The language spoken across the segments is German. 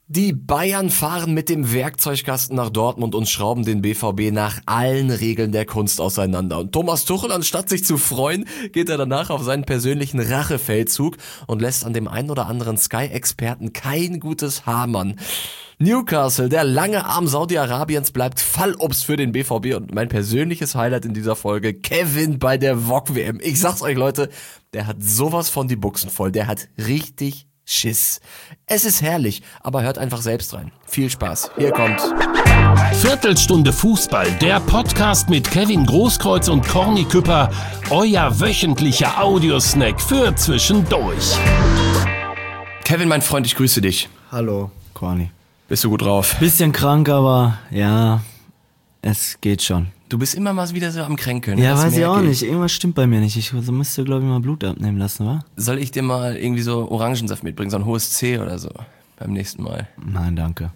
Die Bayern fahren mit dem Werkzeugkasten nach Dortmund und schrauben den BVB nach allen Regeln der Kunst auseinander. Und Thomas Tuchel, anstatt sich zu freuen, geht er danach auf seinen persönlichen Rachefeldzug und lässt an dem einen oder anderen Sky-Experten kein gutes Haar, Mann. Newcastle, der lange Arm Saudi-Arabiens, bleibt Fallobst für den BVB und mein persönliches Highlight in dieser Folge, Kevin bei der VOG-WM. Ich sag's euch, Leute, der hat sowas von die Buchsen voll, der hat richtig Schiss. Es ist herrlich, aber hört einfach selbst rein. Viel Spaß. Hier kommt Viertelstunde Fußball, der Podcast mit Kevin Großkreuz und Corny Küpper, euer wöchentlicher Audiosnack für zwischendurch. Kevin, mein Freund, ich grüße dich. Hallo, Corny. Bist du gut drauf? Bisschen krank, aber ja, es geht schon. Du bist immer mal wieder so am Kränkeln. Ja, weiß ich auch nicht. Irgendwas stimmt bei mir nicht. Ich müsste, glaube ich, mal Blut abnehmen lassen, wa? Soll ich dir mal irgendwie so Orangensaft mitbringen, so ein hohes C oder so beim nächsten Mal? Nein, danke.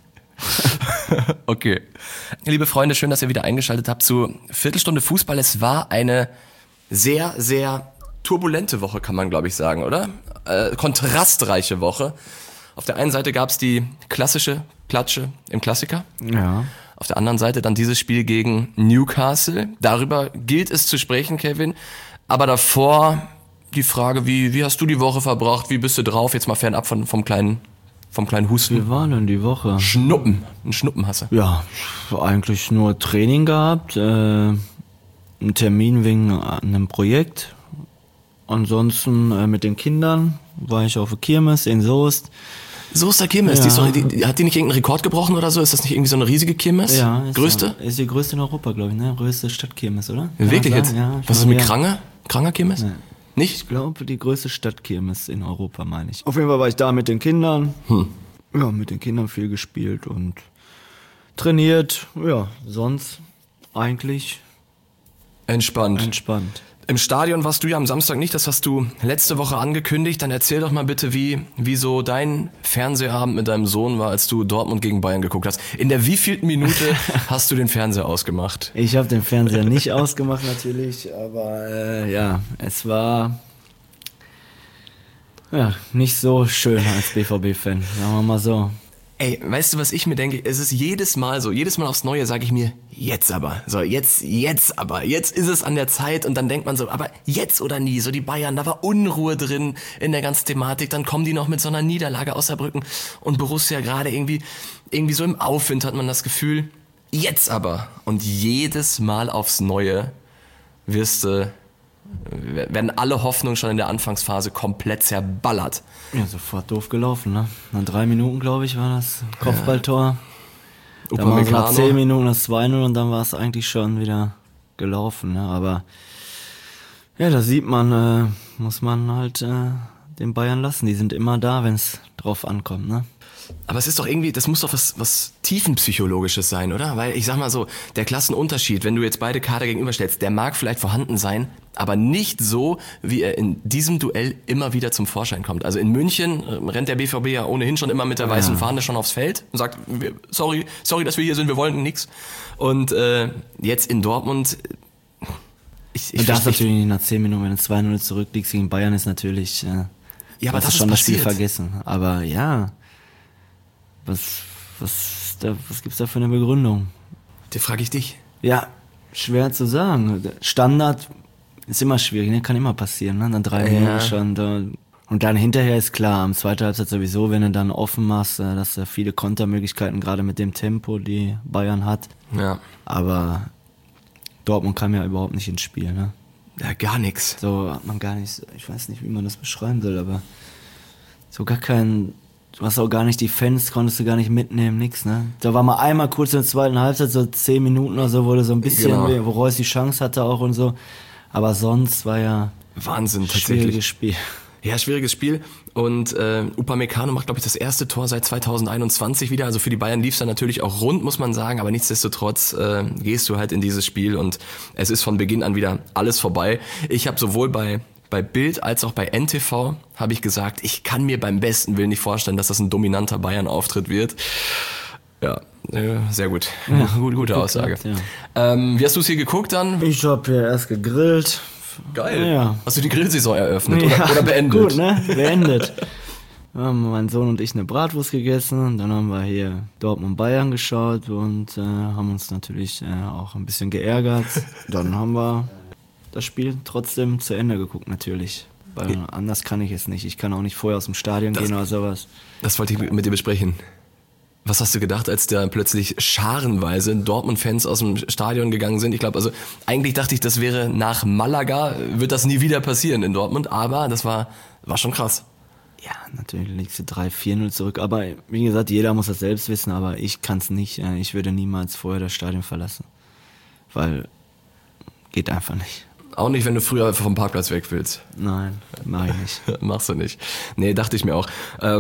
Okay. Liebe Freunde, schön, dass ihr wieder eingeschaltet habt zu Viertelstunde Fußball. Es war eine sehr, sehr turbulente Woche, kann man glaube ich sagen, oder? Kontrastreiche Woche. Auf der einen Seite gab's die klassische Klatsche im Klassiker. Ja. Auf der anderen Seite dann dieses Spiel gegen Newcastle. Darüber gilt es zu sprechen, Kevin. Aber davor die Frage, wie hast du die Woche verbracht? Wie bist du drauf? Jetzt mal fernab vom kleinen Husten. Wie war denn die Woche? Schnuppen. Einen Schnuppen hast du. Ja, eigentlich nur Training gehabt, einen Termin wegen einem Projekt. Ansonsten mit den Kindern war ich auf der Kirmes in Soest. Soester Kirmes, Ja. Hat die nicht irgendeinen Rekord gebrochen oder so? Ist das nicht irgendwie so eine riesige Kirmes? Ja. Größte? Ist die größte in Europa, glaube ich, ne? Größte Stadtkirmes, oder? Wirklich jetzt? Ja, Was ist mit Kranger Kirmes? Nee. Nicht? Ich glaube, die größte Stadtkirmes in Europa, meine ich. Auf jeden Fall war ich da mit den Kindern. Ja, mit den Kindern viel gespielt und trainiert. Ja, sonst eigentlich Entspannt. Im Stadion warst du ja am Samstag nicht, das hast du letzte Woche angekündigt. Dann erzähl doch mal bitte, wie so dein Fernsehabend mit deinem Sohn war, als du Dortmund gegen Bayern geguckt hast. In der wievielten Minute hast du den Fernseher ausgemacht? Ich habe den Fernseher nicht ausgemacht natürlich, aber ja, es war nicht so schön als BVB-Fan, sagen wir mal so. Ey, weißt du, was ich mir denke? Es ist jedes Mal aufs Neue sage ich mir, jetzt aber. So, jetzt aber. Jetzt ist es an der Zeit und dann denkt man so, aber jetzt oder nie. So die Bayern, da war Unruhe drin in der ganzen Thematik. Dann kommen die noch mit so einer Niederlage aus Saarbrücken und Borussia gerade irgendwie so im Aufwind hat man das Gefühl, jetzt aber. Und jedes Mal aufs Neue werden alle Hoffnungen schon in der Anfangsphase komplett zerballert. Ja, sofort doof gelaufen, ne? Nach 3 Minuten, glaube ich, war das Kopfballtor. Dann war es nach 10 Minuten das 2-0 und dann war es eigentlich schon wieder gelaufen, ne? Aber ja, da sieht man, muss man halt den Bayern lassen. Die sind immer da, wenn es drauf ankommt, ne? Aber es ist doch irgendwie, das muss doch was Tiefenpsychologisches sein, oder? Weil ich sag mal so, der Klassenunterschied, wenn du jetzt beide Kader gegenüberstellst, der mag vielleicht vorhanden sein, aber nicht so, wie er in diesem Duell immer wieder zum Vorschein kommt. Also in München rennt der BVB ja ohnehin schon immer mit der weißen Fahne schon aufs Feld und sagt, sorry, dass wir hier sind, wir wollen nix. Und jetzt in Dortmund, du darfst natürlich nicht nach 10 Minuten, wenn du 2-0 zurückliegst gegen Bayern, ist natürlich, ja, aber das ist schon passiert. Das Spiel vergessen. Aber ja, was gibt's da für eine Begründung? Die frage ich dich. Ja, schwer zu sagen. Standard ist immer schwierig, ne? Kann immer passieren, ne? Dann 3 Minuten schon. Und dann hinterher ist klar, am zweiten Halbzeit sowieso, wenn du dann offen machst, dass du viele Kontermöglichkeiten, gerade mit dem Tempo, die Bayern hat. Ja. Aber Dortmund kam ja überhaupt nicht ins Spiel, ne? Ja, gar nichts. So hat man gar nicht, ich weiß nicht, wie man das beschreiben soll, aber so gar kein. Du hast auch gar nicht die Fans, konntest du gar nicht mitnehmen, nix, ne? Da war mal einmal kurz in der zweiten Halbzeit, so 10 Minuten oder so, wurde so ein bisschen, wo Reus die Chance hatte auch und so. Aber sonst war ja Wahnsinn, schwieriges Spiel. Ja, schwieriges Spiel. Und Upamecano macht, glaube ich, das erste Tor seit 2021 wieder. Also für die Bayern lief es dann natürlich auch rund, muss man sagen. Aber nichtsdestotrotz gehst du halt in dieses Spiel und es ist von Beginn an wieder alles vorbei. Ich habe sowohl bei Bild als auch bei NTV habe ich gesagt, ich kann mir beim besten Willen nicht vorstellen, dass das ein dominanter Bayern-Auftritt wird. Ja, sehr gut. Ja, gute Aussage. Ja. Wie hast du es hier geguckt dann? Ich habe hier erst gegrillt. Geil. Ja. Hast du die Grillsaison eröffnet oder beendet? Gut, ne? Beendet. haben mein Sohn und ich eine Bratwurst gegessen, dann haben wir hier Dortmund-Bayern geschaut und haben uns natürlich auch ein bisschen geärgert. Dann haben wir das Spiel trotzdem zu Ende geguckt natürlich, weil anders kann ich es nicht. Ich kann auch nicht vorher aus dem Stadion gehen oder sowas. Das wollte ich mit dir besprechen. Was hast du gedacht, als da plötzlich scharenweise Dortmund-Fans aus dem Stadion gegangen sind? Ich glaube, also eigentlich dachte ich, das wäre nach Malaga, wird das nie wieder passieren in Dortmund, aber das war schon krass. Ja, natürlich liegst du 3-4-0 zurück, aber wie gesagt, jeder muss das selbst wissen, aber ich kann es nicht. Ich würde niemals vorher das Stadion verlassen, weil geht einfach nicht. Auch nicht, wenn du früher einfach vom Parkplatz weg willst. Nein, mach ich nicht. Machst du nicht. Nee, dachte ich mir auch.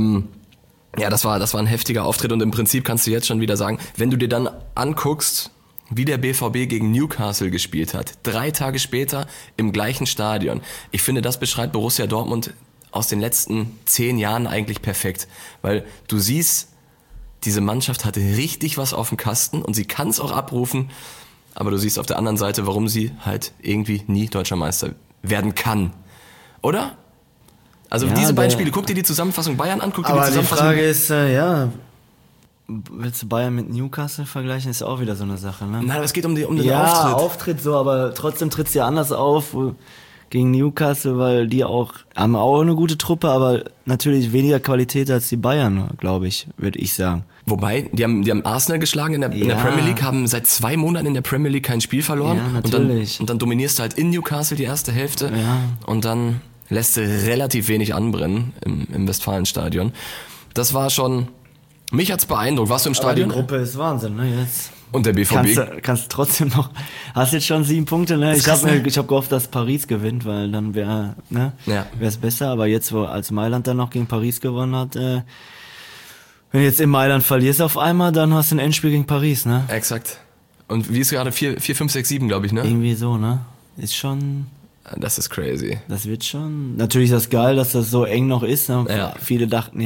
Ja, das war ein heftiger Auftritt und im Prinzip kannst du jetzt schon wieder sagen, wenn du dir dann anguckst, wie der BVB gegen Newcastle gespielt hat, 3 Tage später im gleichen Stadion. Ich finde, das beschreibt Borussia Dortmund aus den letzten 10 Jahren eigentlich perfekt, weil du siehst, diese Mannschaft hatte richtig was auf dem Kasten und sie kann es auch abrufen, aber du siehst auf der anderen Seite, warum sie halt irgendwie nie Deutscher Meister werden kann. Oder? Also ja, diese beiden Spiele, guck dir die Zusammenfassung Bayern an, guck dir die Zusammenfassung... Aber die Frage ist, willst du Bayern mit Newcastle vergleichen, ist auch wieder so eine Sache, ne? Nein, aber es geht um den Auftritt. Ja, Auftritt so, aber trotzdem tritt's ja anders auf gegen Newcastle, weil die haben auch eine gute Truppe, aber natürlich weniger Qualität als die Bayern, glaube ich, würde ich sagen. Wobei, die haben Arsenal geschlagen in der Premier League, haben seit 2 Monaten in der Premier League kein Spiel verloren. Ja, natürlich. Und dann dominierst du halt in Newcastle die erste Hälfte und dann lässt du relativ wenig anbrennen im Westfalenstadion. Das war schon... Mich hat's beeindruckt. Warst du im Stadion? Aber die Gruppe ist Wahnsinn, ne? Jetzt. Und der BVB? Kannst trotzdem noch. Hast jetzt schon 7 Punkte, ne? Ich hab gehofft, dass Paris gewinnt, weil dann wäre es besser. Aber jetzt, als Mailand dann noch gegen Paris gewonnen hat, wenn du jetzt in Mailand verlierst auf einmal, dann hast du ein Endspiel gegen Paris, ne? Exakt. Und wie ist gerade 4, 5, 6, 7, glaube ich, ne? Irgendwie so, ne? Ist schon... Das ist crazy. Das wird schon... Natürlich ist das geil, dass das so eng noch ist, ne? Ja. Viele dachten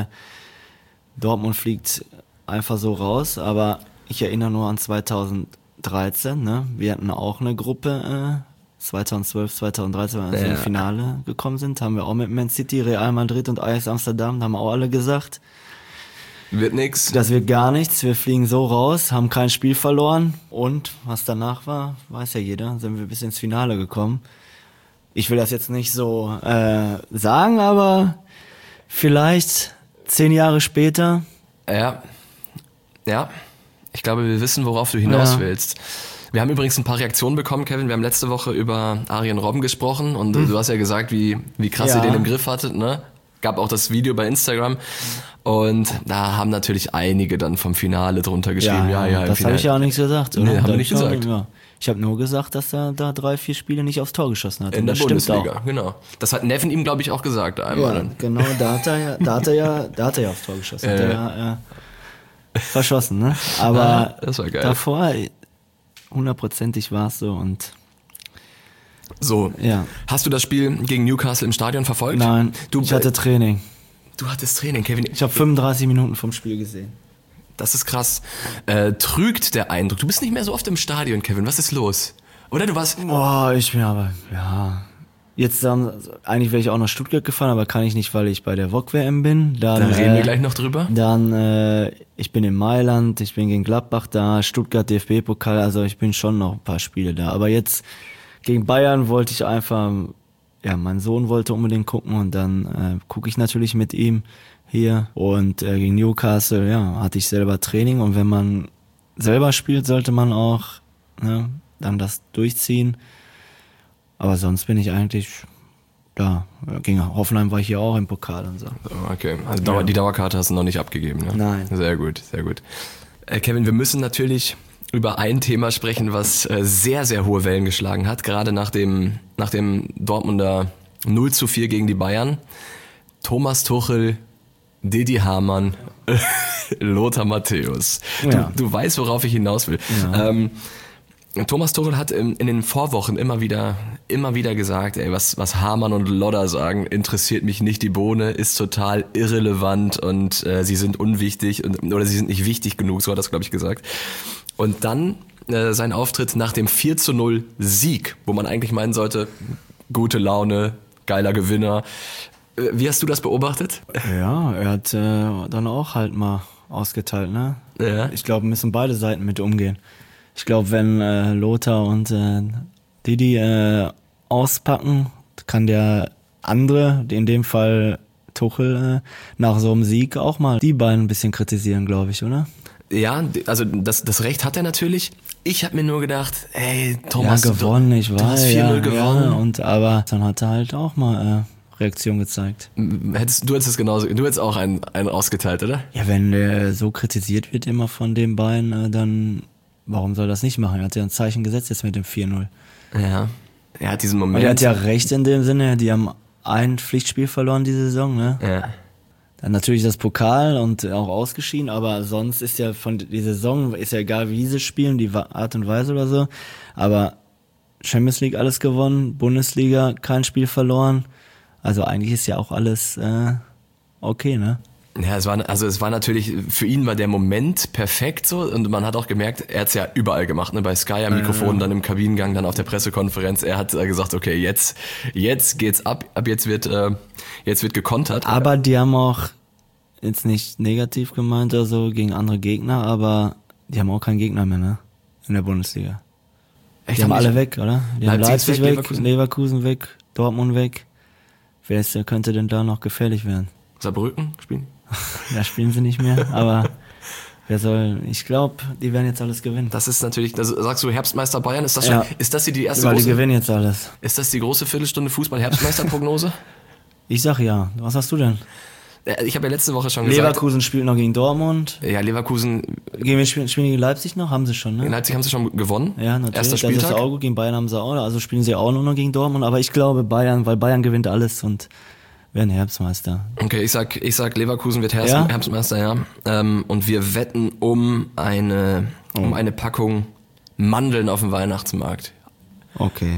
Dortmund fliegt einfach so raus, aber ich erinnere nur an 2013, ne? Wir hatten auch eine Gruppe, 2012, 2013, als wir im Finale gekommen sind, haben wir auch mit Man City, Real Madrid und Ajax Amsterdam, da haben auch alle gesagt, wird nix. Das wird gar nichts, wir fliegen so raus, haben kein Spiel verloren und was danach war, weiß ja jeder, sind wir bis ins Finale gekommen. Ich will das jetzt nicht so sagen, aber vielleicht 10 Jahre später. Ja. Ich glaube, wir wissen, worauf du hinaus willst. Wir haben übrigens ein paar Reaktionen bekommen, Kevin. Wir haben letzte Woche über Arjen Robben gesprochen und du hast ja gesagt, wie krass ihr den im Griff hattet, ne? Gab auch das Video bei Instagram und da haben natürlich einige dann vom Finale drunter geschrieben. Ja, das habe ich ja auch nicht gesagt, oder? Nee, haben wir nicht gesagt. Ich habe nur gesagt, dass er da 3-4 Spiele nicht aufs Tor geschossen hat. In der Bundesliga, genau. Das hat Neven ihm, glaube ich, auch gesagt einmal. Ja, genau, da hat er ja aufs Tor geschossen. Hat er verschossen, ne? Aber das war geil. Davor 100%ig war es so und so. Ja. Hast du das Spiel gegen Newcastle im Stadion verfolgt? Nein, ich hatte Training. Du hattest Training, Kevin. Ich habe 35 Minuten vom Spiel gesehen. Das ist krass. Trügt der Eindruck. Du bist nicht mehr so oft im Stadion, Kevin. Was ist los? Oder du warst... Ich bin aber, Jetzt eigentlich wäre ich auch nach Stuttgart gefahren, aber kann ich nicht, weil ich bei der VOG-WM bin. Da reden wir gleich noch drüber. Dann, ich bin in Mailand, ich bin gegen Gladbach da, Stuttgart DFB-Pokal, also ich bin schon noch ein paar Spiele da. Aber jetzt gegen Bayern wollte ich einfach, mein Sohn wollte unbedingt gucken und dann gucke ich natürlich mit ihm hier und gegen Newcastle, hatte ich selber Training und wenn man selber spielt, sollte man auch dann das durchziehen. Aber sonst bin ich eigentlich da. Gegen Hoffenheim war ich hier auch im Pokal und so. Okay, also die Dauerkarte hast du noch nicht abgegeben, ne? Nein. Sehr gut, sehr gut. Kevin, wir müssen natürlich über ein Thema sprechen, was sehr, sehr hohe Wellen geschlagen hat, gerade nach dem Dortmunder 0-4 gegen die Bayern. Thomas Tuchel, Didi Hamann, Lothar Matthäus. Du weißt, worauf ich hinaus will. Ja. Thomas Tuchel hat in den Vorwochen immer wieder gesagt, was Hamann und Lodder sagen, interessiert mich nicht die Bohne, ist total irrelevant und sie sind unwichtig oder sie sind nicht wichtig genug, so hat er das, glaube ich, gesagt. Und dann sein Auftritt nach dem 4-0 Sieg, wo man eigentlich meinen sollte, gute Laune, geiler Gewinner. Wie hast du das beobachtet? Ja, er hat dann auch halt mal ausgeteilt, ne? Ja. Ich glaube, müssen beide Seiten mit umgehen. Ich glaube, wenn Lothar und Didi auspacken, kann der andere, in dem Fall Tuchel, nach so einem Sieg auch mal die beiden ein bisschen kritisieren, glaube ich, oder? Ja, also das Recht hat er natürlich. Ich habe mir nur gedacht, ey, Thomas, ja, gewonnen, ich du hast 4-0 gewonnen. Ja, aber dann hat er halt auch mal Reaktion gezeigt. Du hättest es genauso, du hättest auch einen ausgeteilt, oder? Ja, wenn der so kritisiert wird immer von den beiden, dann warum soll er das nicht machen? Er hat ja ein Zeichen gesetzt jetzt mit dem 4-0. Ja, er hat diesen Moment. Und er hat ja recht in dem Sinne, die haben ein Pflichtspiel verloren diese Saison, ne? Ja. Dann natürlich das Pokal und auch ausgeschieden, aber sonst ist ja von die Saison, ist ja egal wie sie spielen, die Art und Weise oder so, aber Champions League alles gewonnen, Bundesliga kein Spiel verloren, also eigentlich ist ja auch alles okay, ne? Ja, es war natürlich, für ihn war der Moment perfekt so und man hat auch gemerkt, er hat's ja überall gemacht, ne, bei Sky am Mikrofon, dann im Kabinengang, dann auf der Pressekonferenz, er hat gesagt, okay, jetzt geht's ab jetzt wird gekontert. Aber die haben auch, jetzt nicht negativ gemeint oder so, gegen andere Gegner, aber die haben auch keinen Gegner mehr, ne, in der Bundesliga. Echt, die haben alle weg, oder? Die haben Leipzig Leipzig weg, Leverkusen weg, Dortmund weg. Wer könnte denn da noch gefährlich werden? Saarbrücken spielen? Da spielen sie nicht mehr, aber ich glaube, die werden jetzt alles gewinnen. Das ist natürlich, sagst du Herbstmeister Bayern, ist das schon, ist das die erste weil große? Die gewinnen jetzt alles. Ist das die große Viertelstunde Fußball-Herbstmeisterprognose? Ich sag ja. Was hast du denn? Ich habe ja letzte Woche schon gesagt. Leverkusen spielt noch gegen Dortmund. Ja, Leverkusen. Spielen gegen Leipzig noch? Haben sie schon, ne? In Leipzig haben sie schon gewonnen. Ja, natürlich. Erster Spieltag. Das ist auch gut. Gegen Bayern haben sie auch. Also spielen sie auch nur noch gegen Dortmund. Aber ich glaube Bayern, weil Bayern gewinnt alles und werden Herbstmeister. Okay, ich sag Leverkusen wird Herbstmeister, ja. Und wir wetten um eine Packung Mandeln auf dem Weihnachtsmarkt. Okay.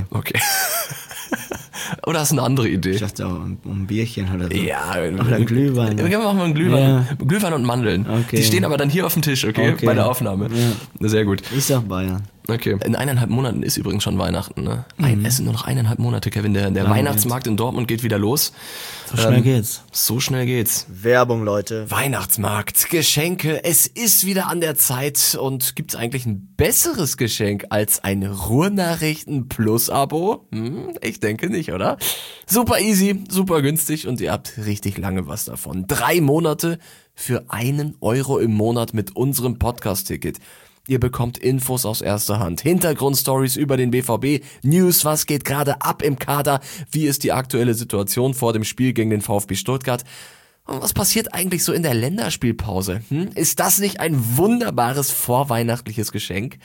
Oder hast du eine andere Idee? Ich dachte auch um ein Bierchen oder so. Ja. Oder Glühwein. Wir machen mal einen Glühwein. Ja. Glühwein und Mandeln. Okay. Die stehen aber dann hier auf dem Tisch, okay? Bei der Aufnahme. Ja. Sehr gut. Ich sag Bayern. Okay. In 1,5 Monaten ist übrigens schon Weihnachten, ne? Es sind nur noch 1,5 Monate, Kevin. Der Weihnachtsmarkt in Dortmund geht wieder los. So schnell geht's. Werbung, Leute. Weihnachtsmarkt, Geschenke. Es ist wieder an der Zeit. Und gibt's eigentlich ein besseres Geschenk als ein Ruhrnachrichten Plus Abo? Ich denke nicht, oder? Super easy, super günstig und ihr habt richtig lange was davon. 3 Monate für 1 Euro im Monat mit unserem Podcast-Ticket. Ihr bekommt Infos aus erster Hand, Hintergrundstories über den BVB, News, was geht gerade ab im Kader, wie ist die aktuelle Situation vor dem Spiel gegen den VfB Stuttgart und was passiert eigentlich so in der Länderspielpause? Ist das nicht ein wunderbares vorweihnachtliches Geschenk?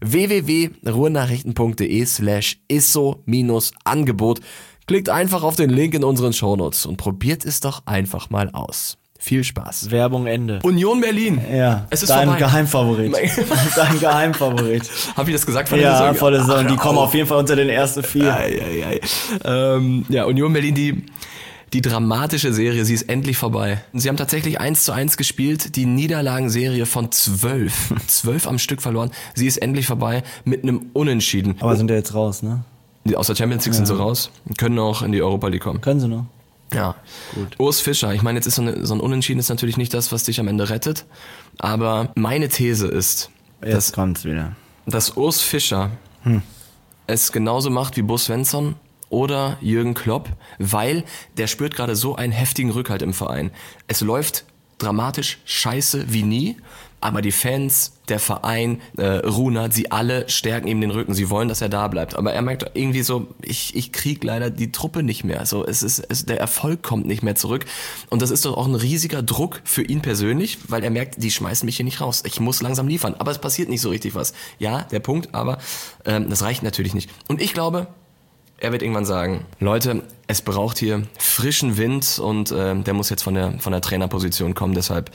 www.ruhrnachrichten.de/isso-Angebot. Klickt einfach auf den Link in unseren Shownotes und probiert es doch einfach mal aus. Viel Spaß. Werbung Ende. Union Berlin. Ja, es ist dein vorbei. Geheimfavorit. Dein Geheimfavorit. Hab ich das gesagt vor der Saison? Ja, vor der Saison. Die kommen auf jeden Fall unter den ersten 4. Ja, Union Berlin, die dramatische Serie, sie ist endlich vorbei. Sie haben tatsächlich 1:1 gespielt, die Niederlagenserie von 12. 12 am Stück verloren. Sie ist endlich vorbei mit einem Unentschieden. Aber sind ja jetzt raus, ne? Aus der Champions League sind sie raus. Können auch in die Europa League kommen. Können sie noch. Ja, gut. Urs Fischer, ich meine, jetzt ist so ein Unentschieden ist natürlich nicht das, was dich am Ende rettet, aber meine These ist, jetzt kommt's wieder, dass Urs Fischer es genauso macht wie Bo Svensson oder Jürgen Klopp, weil der spürt gerade so einen heftigen Rückhalt im Verein. Es läuft dramatisch scheiße wie nie, aber die Fans, der Verein, Runa, sie alle stärken ihm den Rücken. Sie wollen, dass er da bleibt. Aber er merkt irgendwie so, ich krieg leider die Truppe nicht mehr. So, der Erfolg kommt nicht mehr zurück. Und das ist doch auch ein riesiger Druck für ihn persönlich, weil er merkt, die schmeißen mich hier nicht raus. Ich muss langsam liefern. Aber es passiert nicht so richtig was. Ja, der Punkt, aber das reicht natürlich nicht. Und ich glaube, er wird irgendwann sagen, Leute, es braucht hier frischen Wind und der muss jetzt von der Trainerposition kommen. Deshalb,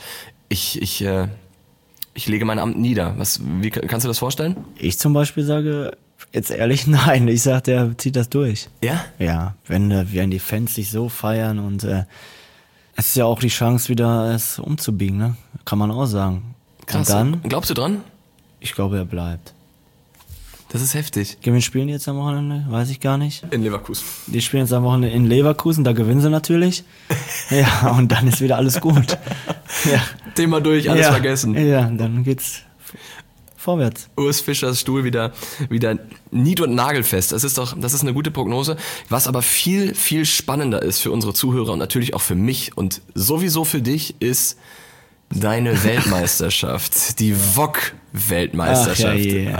ich lege mein Amt nieder. Wie kannst du das vorstellen? Ich zum Beispiel sage jetzt ehrlich nein. Ich sag, der zieht das durch. Ja? Ja, wenn die Fans sich so feiern und es ist ja auch die Chance wieder es umzubiegen, ne? Kann man auch sagen. Krass. Und dann? Glaubst du dran? Ich glaube, er bleibt. Das ist heftig. Gegen wen spielen die jetzt am Wochenende? Weiß ich gar nicht. In Leverkusen. Die spielen jetzt am Wochenende in Leverkusen, da gewinnen sie natürlich. Ja, und dann ist wieder alles gut. Ja. Thema durch, alles vergessen. Ja, dann geht's vorwärts. Urs Fischers Stuhl wieder nied- und nagelfest. Das ist eine gute Prognose. Was aber viel, viel spannender ist für unsere Zuhörer und natürlich auch für mich und sowieso für dich ist deine Weltmeisterschaft. Die VOG-Weltmeisterschaft. Ach, ja.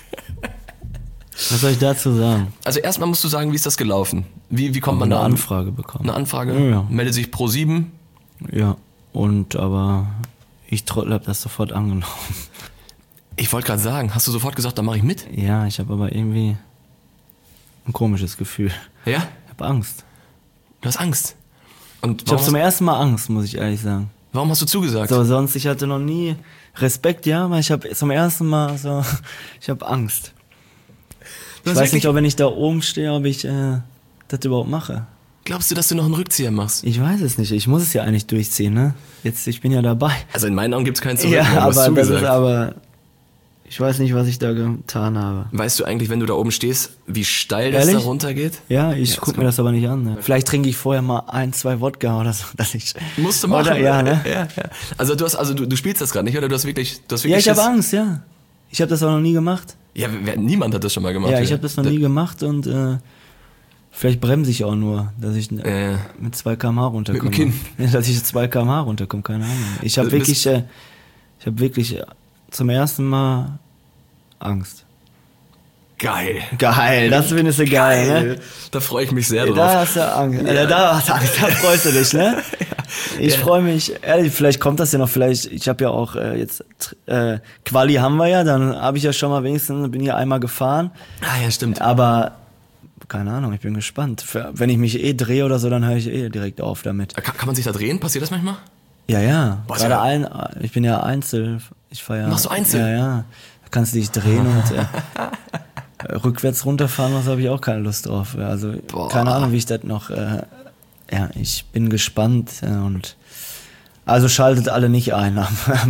Was soll ich dazu sagen? Also erstmal musst du sagen, wie ist das gelaufen? Wie kommt man da an? Eine Anfrage bekommen. Eine Anfrage? Ja. Meldet sich Pro7? Ja, aber ich Trottel hab das sofort angenommen. Ich wollte gerade sagen, hast du sofort gesagt, da mache ich mit? Ja, ich habe aber irgendwie ein komisches Gefühl. Ja? Ich habe Angst. Du hast Angst. Und Ich habe zum ersten Mal Angst, muss ich ehrlich sagen. Warum hast du zugesagt? So, sonst, ich hatte noch nie Respekt, ja, aber ich habe zum ersten Mal so, ich habe Angst. Ich weiß nicht, ob wenn ich da oben stehe, ob ich das überhaupt mache. Glaubst du, dass du noch einen Rückzieher machst? Ich weiß es nicht. Ich muss es ja eigentlich durchziehen, ne? Ich bin ja dabei. Also in meinen Augen gibt es keinen Zurück. Ja, du hast aber das zugesagt. ist aber, ich weiß nicht, was ich da getan habe. Weißt du eigentlich, wenn du da oben stehst, wie steil das Ehrlich? da runtergeht? Ja, ich guck mir das aber nicht an. Ne? Vielleicht trinke ich vorher mal 1-2 Wodka oder so, dass ich. Musst du machen. Oder, ja, ne? Ja. Also du spielst das gerade nicht, oder? Du hast wirklich Ja, ich Schiss? habe Angst, ja. Ich habe das auch noch nie gemacht. Ja, niemand hat das schon mal gemacht. Ja, ich habe das noch nie gemacht und vielleicht bremse ich auch nur, dass ich mit 2 km/h runterkomme. Mit dem Kinn. Ja, dass ich 2 km/h runterkomme, keine Ahnung. Ich habe wirklich zum ersten Mal Angst. Geil. Geil, das findest du geil, ne? Da freue ich mich sehr drauf. Da hast du Angst. Da hast du Angst, da freust du dich, ne? Ich freue mich, ehrlich, vielleicht kommt das ja noch, ich habe ja auch jetzt, Quali haben wir ja, dann habe ich ja schon mal wenigstens, bin hier einmal gefahren. Ah ja, stimmt. Aber, keine Ahnung, ich bin gespannt. Wenn ich mich drehe oder so, dann höre ich direkt auf damit. Kann man sich da drehen? Passiert das manchmal? Ja. Boah, Gerade ich bin ja Einzel. Ich fahre ja. Machst du Einzel? Ja. Da kannst du dich drehen und rückwärts runterfahren, das habe ich auch keine Lust drauf. Also, keine Ahnung, wie ich das noch, ich bin gespannt und also schaltet alle nicht ein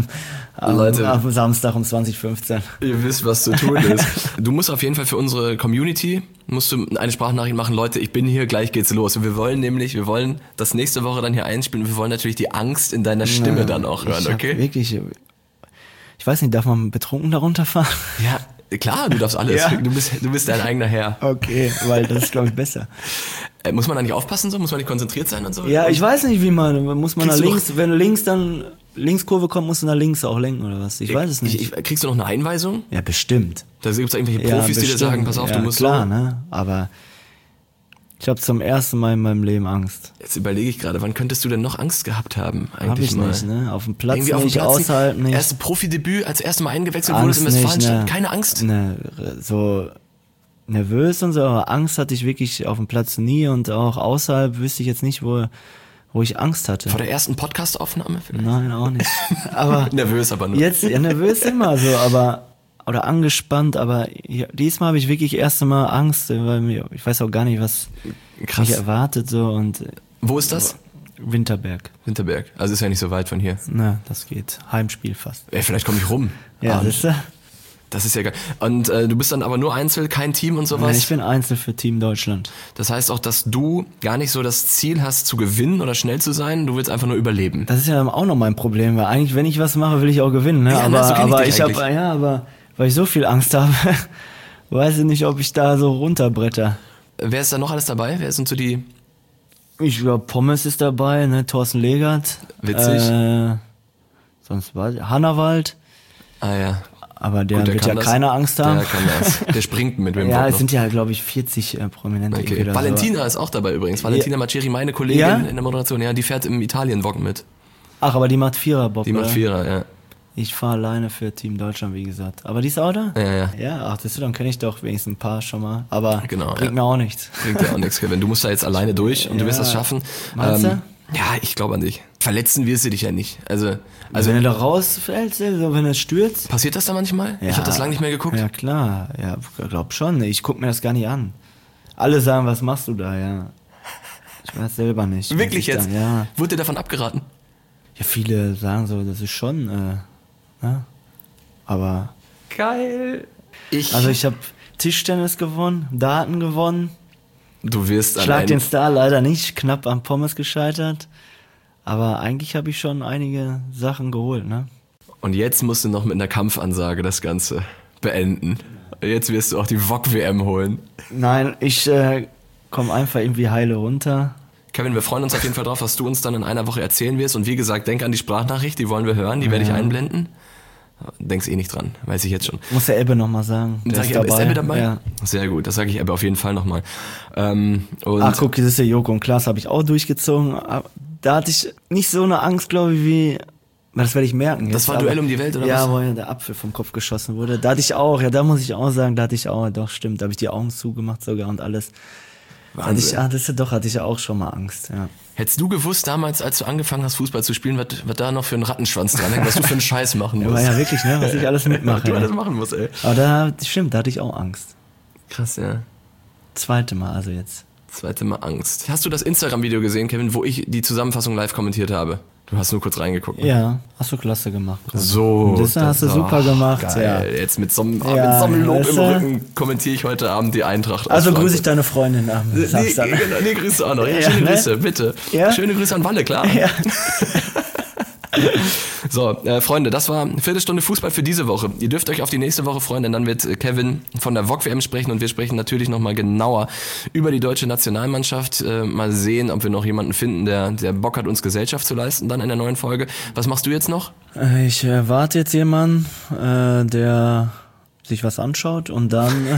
am Samstag um 20:15. Ihr wisst, was zu tun ist. Du musst auf jeden Fall für unsere Community eine Sprachnachricht machen. Leute, ich bin hier, gleich geht's los. Und wir wollen das nächste Woche dann hier einspielen. Und wir wollen natürlich die Angst in deiner Stimme dann auch hören, okay? Wirklich, ich weiß nicht, darf man betrunken da runterfahren? Ja, klar, du darfst alles. Ja. Du bist dein eigener Herr. Okay, weil das ist, glaube ich, besser. Muss man da nicht aufpassen so? Muss man nicht konzentriert sein und so? Ja, ich weiß nicht, muss man Kriegst nach du links, wenn links dann Linkskurve kommt, musst du nach links auch lenken oder was? Ich weiß es nicht. Kriegst du noch eine Einweisung? Ja, bestimmt. Da gibt es irgendwelche Profis, die dir sagen, pass auf, du musst klar, so. Ne? Aber ich habe zum ersten Mal in meinem Leben Angst. Jetzt überlege ich gerade, wann könntest du denn noch Angst gehabt haben? Hab ich mal? nicht, ne? Auf dem Platz Irgendwie nicht, außerhalb nicht. Erste Profidebüt, als erstes Mal eingewechselt Angst wurdest im nicht, Westfalenstadion. ne. Keine Angst? Ne, so nervös und so, aber Angst hatte ich wirklich auf dem Platz nie und auch außerhalb wüsste ich jetzt nicht, wo ich Angst hatte. Vor der ersten Podcast-Aufnahme vielleicht? Nein, auch nicht. Aber Nervös aber nur. jetzt, ja, nervös immer so, oder angespannt, aber diesmal habe ich wirklich erst einmal Angst, weil ich weiß auch gar nicht, was mich erwartet so und. Wo ist das? Winterberg. Winterberg. Also ist ja nicht so weit von hier. Na, das geht. Heimspiel fast. Ey, vielleicht komme ich rum. Ja, siehst du? Das ist ja geil. Und du bist dann aber nur Einzel, kein Team und sowas? Nein, ich bin Einzel für Team Deutschland. Das heißt auch, dass du gar nicht so das Ziel hast, zu gewinnen oder schnell zu sein, du willst einfach nur überleben. Das ist ja auch noch mein Problem, weil eigentlich, wenn ich was mache, will ich auch gewinnen, ne? Ja, aber weil ich so viel Angst habe, weiß ich nicht, ob ich da so runterbretter. Wer ist da noch alles dabei? Wer sind so die... Ich glaube, Pommes ist dabei, ne? Thorsten Legert. Witzig. Sonst was? Hannawald. Ah ja. Aber der wird ja keine Angst haben. Der kann das. Der springt mit wem. Ja, es sind ja, glaube ich, 40 Prominente. Okay. Valentina ist auch dabei übrigens. Valentina Maceri, meine Kollegin in der Moderation. Ja, die fährt im Italien-Wok mit. Ach, aber die macht Vierer-Bob, Die macht Vierer, ja. Ich fahre alleine für Team Deutschland, wie gesagt. Aber die ist auch da? Ja. Ja, ach, dann kenne ich doch wenigstens ein paar schon mal. Aber genau, bringt mir auch nichts. Bringt dir auch nichts, Kevin. Du musst da jetzt alleine durch und du wirst das schaffen. Meinst du? Ja, ich glaube an dich. Verletzen wirst du dich ja nicht. Also wenn du da rausfällst, so wenn es stürzt. Passiert das da manchmal? Ja. Ich habe das lange nicht mehr geguckt. Ja, klar. Ja, glaub schon. Ich gucke mir das gar nicht an. Alle sagen, was machst du da, ja. Ich weiß selber nicht. Wirklich jetzt? Ja. Wurde dir davon abgeraten? Ja, viele sagen so, das ist schon, ne? Aber... Geil. Also ich habe Tischtennis gewonnen, Daten gewonnen. Du wirst Schlag den Star leider nicht, knapp am Pommes gescheitert. Aber eigentlich habe ich schon einige Sachen geholt, ne? Und jetzt musst du noch mit einer Kampfansage das Ganze beenden. Jetzt wirst du auch die VOG-WM holen. Nein, ich komme einfach irgendwie heile runter. Kevin, wir freuen uns auf jeden Fall drauf, was du uns dann in einer Woche erzählen wirst. Und wie gesagt, denk an die Sprachnachricht, die wollen wir hören, die werde ich einblenden. Denkst nicht dran, weiß ich jetzt schon. Muss der Ebbe nochmal sagen. Ist Ebbe dabei? Ja. Sehr gut, das sage ich Ebbe auf jeden Fall nochmal. Ach guck, das ist ja Joko und Klaas, habe ich auch durchgezogen. Da hatte ich nicht so eine Angst, glaube ich, wie... Das werde ich merken. Jetzt. Das war Duell um die Welt, oder was? Ja, wo ja der Apfel vom Kopf geschossen wurde. Da hatte ich auch, ja, da muss ich auch sagen, doch, stimmt. Da habe ich die Augen zugemacht sogar und alles. Hatte ich ja auch schon mal Angst, ja. Hättest du gewusst damals, als du angefangen hast, Fußball zu spielen, was da noch für einen Rattenschwanz dran hängt, was du für einen Scheiß machen musst? Ja, war ja wirklich, ne, was ich alles mitmache. Was du alles machen musst, ey. Aber da hatte ich auch Angst. Krass, ja. Zweite Mal, also jetzt. Zweite Mal Angst. Hast du das Instagram-Video gesehen, Kevin, wo ich die Zusammenfassung live kommentiert habe? Du hast nur kurz reingeguckt. Ne? Ja, hast du klasse gemacht. So. Das hast du super gemacht. Geil. Ja. Jetzt mit so einem Lob im Rücken kommentiere ich heute Abend die Eintracht. Also grüße ich deine Freundin am Samstag. Nee, grüße auch noch. Ja, schöne Grüße, bitte. Ja? Schöne Grüße an Walle, klar. Ja. So, Freunde, das war eine Viertelstunde Fußball für diese Woche. Ihr dürft euch auf die nächste Woche freuen, denn dann wird Kevin von der VOG-WM sprechen und wir sprechen natürlich nochmal genauer über die deutsche Nationalmannschaft. Mal sehen, ob wir noch jemanden finden, der Bock hat, uns Gesellschaft zu leisten, dann in der neuen Folge. Was machst du jetzt noch? Ich warte jetzt jemanden, der sich was anschaut und dann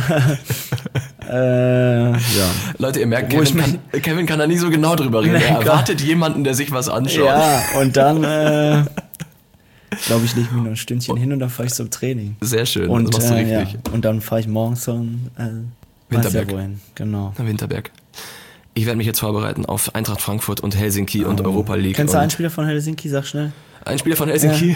ja. Leute, ihr merkt, Kevin kann da nie so genau drüber reden. Er erwartet jemanden, der sich was anschaut. Ja, und dann glaube ich, lege ich mich noch ein Stündchen hin und dann fahre ich zum Training. Sehr schön, und, das machst du richtig. Ja. Und dann fahre ich morgens zum Winterberg. Genau. Nach Winterberg. Ich werde mich jetzt vorbereiten auf Eintracht Frankfurt und Helsinki und Europa League. Kennst du einen Spieler von Helsinki? Sag schnell. Ein Spieler von Helsinki?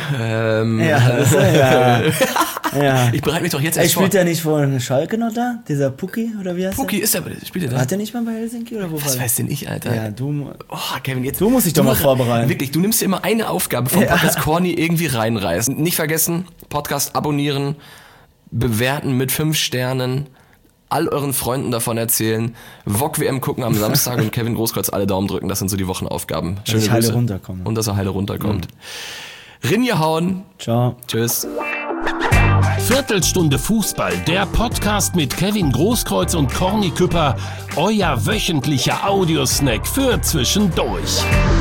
Ja. Ich bereite mich doch jetzt erst vor. Spielt der nicht von Schalke noch da? Dieser Puki, oder wie heißt Puki der? Ist der, spielt der da? Hat der nicht mal bei Helsinki, oder wo? Was weiß denn ich, Alter? Ja, Kevin, jetzt... Du musst dich doch mal vorbereiten. Wirklich, du nimmst dir immer eine Aufgabe vom Podcast Corny irgendwie reinreißen. Nicht vergessen, Podcast abonnieren, bewerten mit 5 Sternen, all euren Freunden davon erzählen, VOG-WM gucken am Samstag und Kevin Großkreuz alle Daumen drücken. Das sind so die Wochenaufgaben. Schöne Grüße. Heile runterkomme. Und dass er heile runterkommt. Rinje hauen. Ciao. Tschüss. Viertelstunde Fußball, der Podcast mit Kevin Großkreuz und Corny Küpper, euer wöchentlicher Audiosnack für zwischendurch.